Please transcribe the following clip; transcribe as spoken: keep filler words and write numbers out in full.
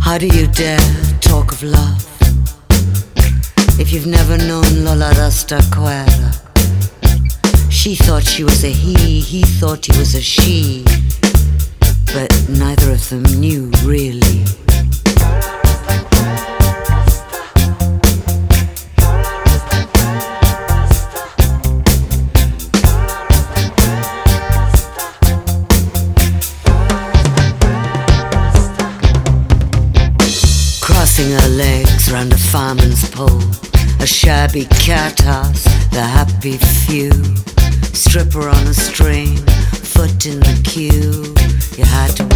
How do you dare talk of love if you've never known Lola Rastaquera? She thought she was a he, he thought he was a she, but neither of them knew really. Crossing her legs round a fireman's pole, a shabby cat house, the happy few. Stripper on a string, foot in the queue. You had to